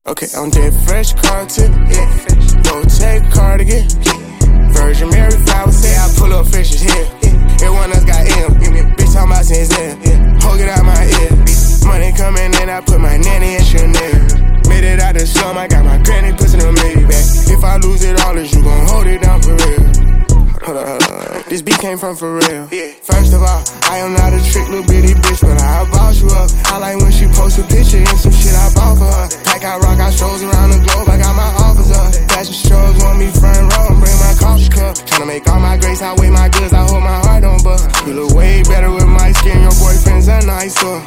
Okay, on that fresh car tip, yeah. Go take cardigan, Virgin Mary flowers, say I pull up fishes here. Everyone else got M, bitch talking about since then. Hold it out my ear, money coming in, I put my nanny in Chanel. Made it out the slum, I got my granny pushing a Maybach. If I lose it all, is you gon' hold it down for real? Hold up. This beat came from for real. First of all, I am not a trick little bitty bitch, but I'll boss you up. I like when she posts a picture and some shit I bought for her. Pack out rock, I shows around the globe, I got my offers up. Fashion shows want me front row and bring my coffee cup. Tryna make all my grace, I weigh my goods, I hold my heart on buck. You look way better with my skin, your boyfriend's a nice one.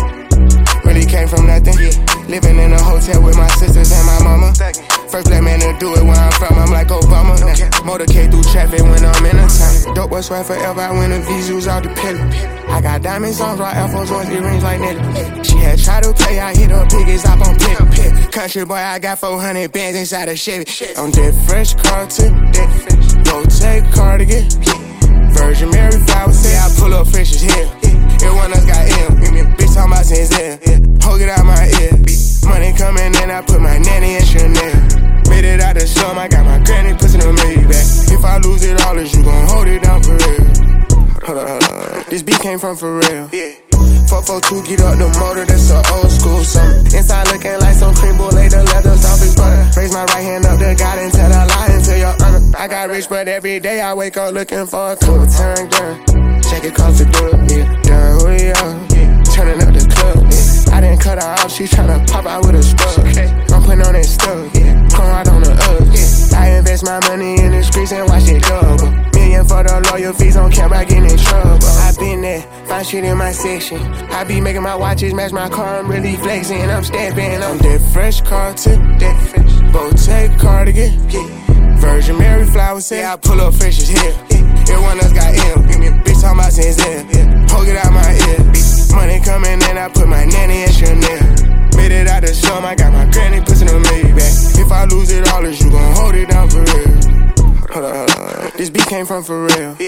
Really came from nothing. Living in a hotel with my sisters and my mama. First black man to do it where I'm from, I'm like Obama. Motorcade through traffic when I'm in a town. Dope boy swear forever, I win the V's out the pillar. I got diamonds on, rock Air Force Ones, earrings like Nelly. She had tried to play, I hit her biggest up on pit. Country boy, I got 400 bands inside a Chevy. On that fresh car tip, go take cardigan, Virgin Mary flowers, say I pull up fishes here. Everyone else got M, bitch talking about since then. Hold it out my ear, money coming in, I put my nanny in Chanel. Made it out the slum, I got my granny pushing a Maybach. If I lose it all, is you gon' hold it down for real? Hold up. This beat came from for real. 442, get up the motor, that's a old school song. Inside looking like some cream boule, the leathers off his butter. Raise my right hand up to God and tell a lie until your honor. I got rich, but every day I wake up looking for a cool turn down. Check it cost the door, done who we are, turning up the club, I didn't cut her off, she tryna pop out with a stub. I'm putting on that stuff, come right on the up. I invest my money in the streets and watch it double. Million for the lawyer fees, don't care about getting in trouble. I been there, find shit in my section. I be making my watches match my car, I'm really flexing. I'm stepping on that fresh car tip, go take cardigan, Virgin Mary flowers, say I pull up fishes here. Everyone else got M, bitch talking about since then. Hold it out my ear, money coming in, I put my nanny in Chanel. Made it out the slum, I got my granny pushing a Maybach. If I lose it all, is you gon' hold it down for real? Hold up. This beat came from for real.